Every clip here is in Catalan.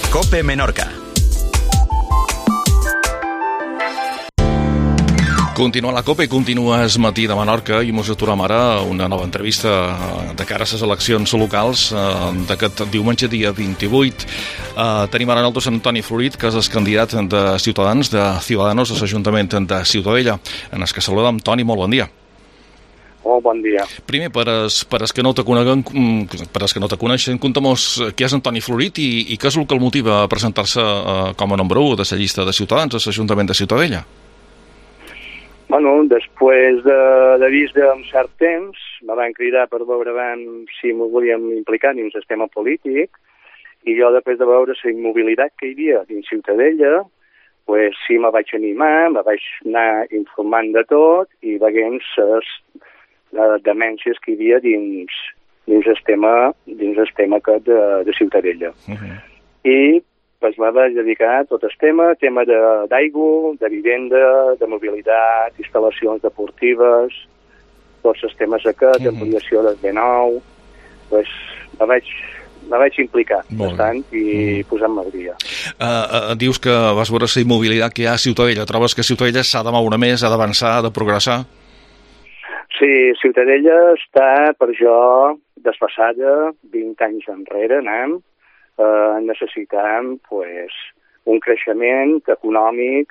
COPE Menorca. Continua la COPE, continues Matí de Menorca i mos aturem ara una nova entrevista de cara a les eleccions locals d'aquest diumenge dia 28. Tenim ara nosaltres Antoni Florit, que és el candidat de Ciutadans, de Ciudadanos, a l'Ajuntament de Ciutadella. En el que saludem, Toni, molt bon dia. Molt bon dia. Primer, per als que no te coneixen, conta'mos qui és Antoni Florit i què és el que el motiva a presentar-se com a número 1 de la llista de Ciutadans a l'Ajuntament de Ciutadella. Bueno, després de vist un cert temps, me van cridar per veure si m'ho volíem implicar dins el tema polític, i jo, després de veure la immobilitat que hi havia dins Ciutadella, pues sí, me vaig animar, me vaig anar informant de tot i veient les demències que hi havia dins el tema aquest de Ciutadella. I pues m'ha dedicat tot el tema d'aigua, de vivenda, de mobilitat, instal·lacions deportives, tots els temes aquests, ampliació del B9, pues me vaig implicar bastant i posar-me al dia. Dius que vas veure la immobilitat que hi ha a Ciutadella. Trobes que Ciutadella s'ha de moure més, ha d'avançar, ha de progressar? Sí, Ciutadella està, per jo, desfasada 20 anys enrere, anem. Necessitem un creixement econòmic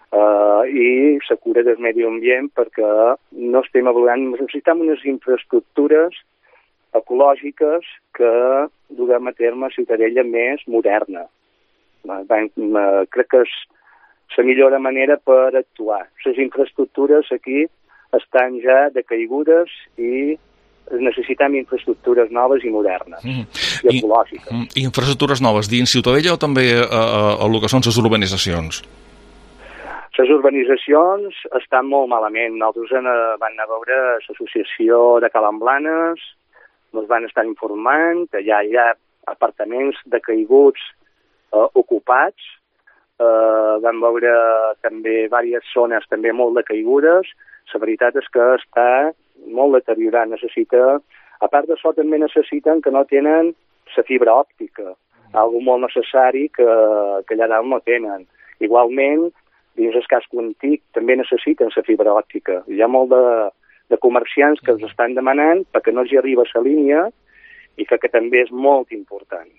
i la cura del medi ambient, perquè no estem evolucionant. Necessitem unes infraestructures ecològiques que duguem a terme a Ciutadella més moderna. Crec que és la millor manera per actuar. Les infraestructures aquí estan ja decaigudes i necessitem infraestructures noves i modernes i ecològiques. Infraestructures noves dins Ciutadella o també a el que són les urbanitzacions? Les urbanitzacions estan molt malament. Nosaltres vam anar a veure l'associació de Calamblanes, ens van estar informant que allà hi ha apartaments decaiguts ocupats. Vam veure també diverses zones també molt decaigudes. La veritat és que està molt deteriorat. A part d'això, també necessiten que no tenen la fibra òptica, algo molt necessari que allà dalt no tenen. Igualment, dins el casco antic també necessiten la fibra òptica. Hi ha molt de comerciants que els estan demanant perquè no els hi arriba la línia i que també és molt important.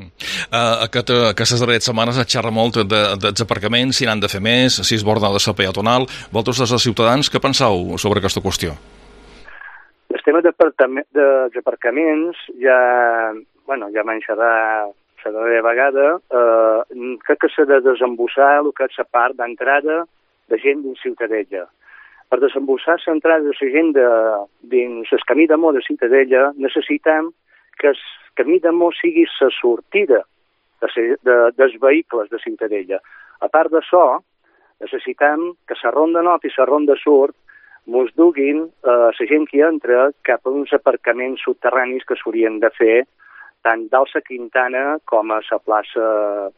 Aquestes darreres setmanes es xerra molt dels aparcaments, si n'han de fer més, si es borda de la peatonal. Vosaltres, des dels ciutadans, què penseu sobre aquesta qüestió? El tema dels aparcaments ja m'han xerrat la darrera vegada. Crec que s'ha de desembussar el que és la part d'entrada de gent dins Ciutadella. Per desembussar l'entrada de la gent dins el camí de Mo de Ciutadella necessitem que el camí de Mo sigui la sortida dels vehicles de Ciutadella. A part d'això, necessitem que la ronda nord i la ronda sud mos duguin la gent que entra cap a uns aparcaments subterranis que s'haurien de fer tant dalt la Quintana com a la plaça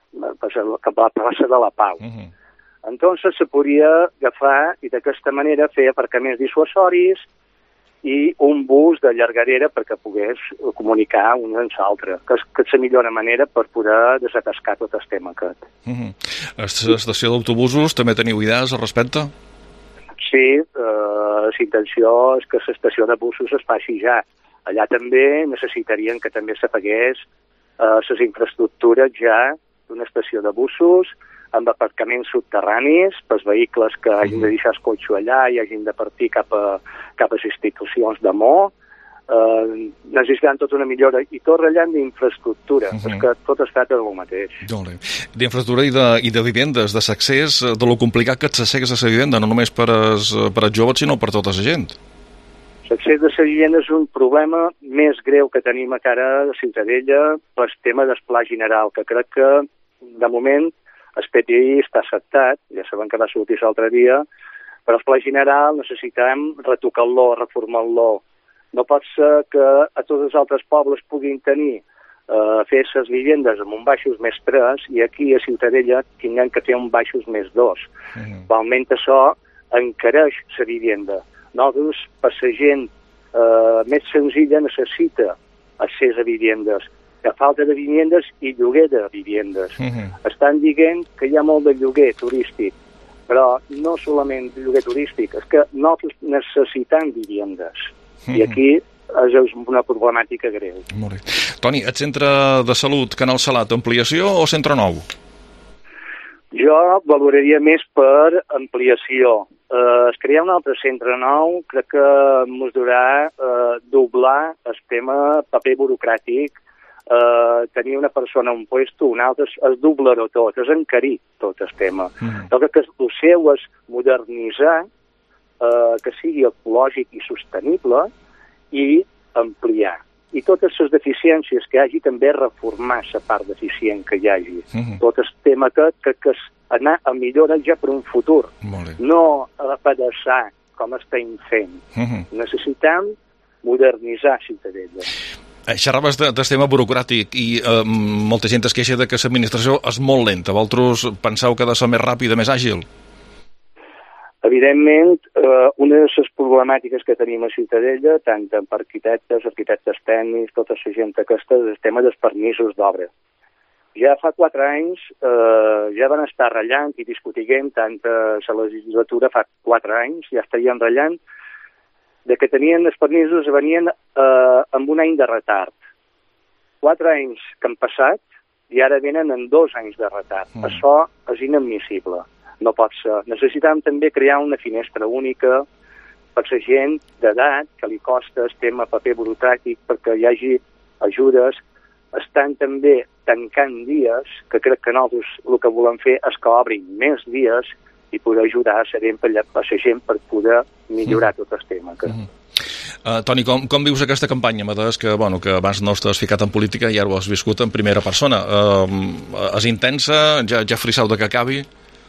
de la Pau. Entonces se podria agafar i d'aquesta manera fer aparcaments dissuasoris i un bus de llargadera perquè pogués comunicar un amb l'altre, que és la millor manera per poder desatascar tot el tema aquest. L'estació d'autobusos, també teniu idees al respecte? Sí, la intenció és que l'estació de busos es faci ja. Allà també necessitarien que també s'apagués les infraestructures ja d'una estació de busos amb aparcaments subterranis pels vehicles que hagin de deixar el cotxe allà i hagin de partir cap a les institucions de Mo. Necessitem tota una millora i tot ratllant d'infraestructura, perquè tot es tracta del mateix. D'infraestructura i de vivendes, de l'accés, de lo complicat que és l'accés a la vivenda, no només per als joves, sinó per tota la gent. L'accés de la vivenda és un problema més greu que tenim a cara de Ciutadella pel tema del pla general, que crec que, de moment, el PTI està acceptat, ja sabem que va sortir l'altre dia, però el pla general necessitem retocar-lo, reformar-lo. No pot ser que a tots els altres pobles puguin tenir fer les vivendes amb un baixos més 3 i aquí a Ciutadella tinguem que fer un baixos més 2. Igualment això encareix la vivenda. Nosaltres, per la gent més senzilla, necessita accés a vivendes. de falta de vivendes i lloguer de vivendes. Estan dient que hi ha molt de lloguer turístic, però no solament lloguer turístic, és que nosaltres necessitem vivendes. I aquí és una problemàtica greu. Molt bé. Toni, et centre de salut Canal Salat, ampliació o centre nou? Jo valoraria més per ampliació. Es crear un altre centre nou, crec que ens durà doblar el tema paper burocràtic, tenir una persona a un puesto, un altre, es doblar-ho tot, és encarir tot el tema. Jo crec que el seu és modernitzar, que sigui ecològic i sostenible, i ampliar. I totes les deficiències que hi hagi, també reformar la part deficient que hi hagi. Tot el tema que és anar a millorar ja per un futur, no apedaçar com estem fent. Necessitem modernitzar Ciutadella. Xerraves del tema burocràtic i molta gent es queixa de que l'administració és molt lenta. Vosaltres penseu que ha de ser més ràpida, més àgil? Evidentment, una de les problemàtiques que tenim a Ciutadella, tant per arquitectes tècnics, tota la gent aquesta, és el tema dels permisos d'obra. Ja fa 4 anys ja van estar ratllant i discutint, tant a la legislatura fa 4 anys, ja estarien ratllant, de que tenien els permisos venien amb un any de retard. 4 anys que han passat i ara venen en 2 anys de retard. Això és inadmissible. No pot ser. Necessitem també crear una finestra única per la gent d'edat que li costa el tema paper burocràtic perquè hi hagi ajudes. Estan també tancant dies, que crec que nosaltres el que volem fer és que obrin més dies i poder ajudar a la gent per poder millorar tot el tema. Toni, com vius aquesta campanya? M'adés que abans no estàs ficat en política i ara ho has viscut en primera persona. És intensa? Ja frisseu de que acabi?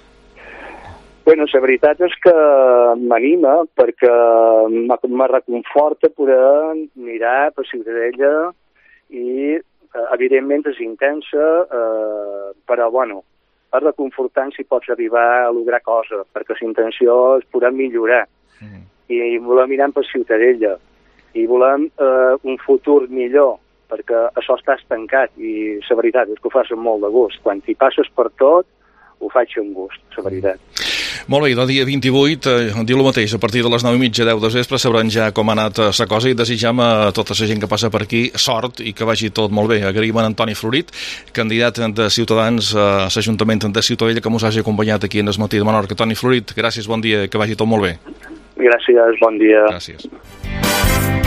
Bueno, la veritat és que m'anima perquè me reconforta poder mirar per Ciutadella i, evidentment, és intensa, però, és reconfortant si pots arribar a lograr coses, perquè la intenció és poder millorar. I volem mirar per Ciutadella i volem un futur millor, perquè això està estancat i la veritat és que ho fas amb molt de gust. Quan t'hi passes per tot, ho faig amb gust, la veritat. Molt bé, del dia 28, diu el mateix, a partir de les 9:30, 10 de vespre, sabrem ja com ha anat la cosa i desitjam a tota la gent que passa per aquí sort i que vagi tot molt bé. Agraïm a Antoni Florit, candidat de Ciutadans a l'Ajuntament de Ciutadella, que ens hagi acompanyat aquí en el Matí de Menorca. Toni Florit, gràcies, bon dia, que vagi tot molt bé. Gràcies, bon dia. Gràcies.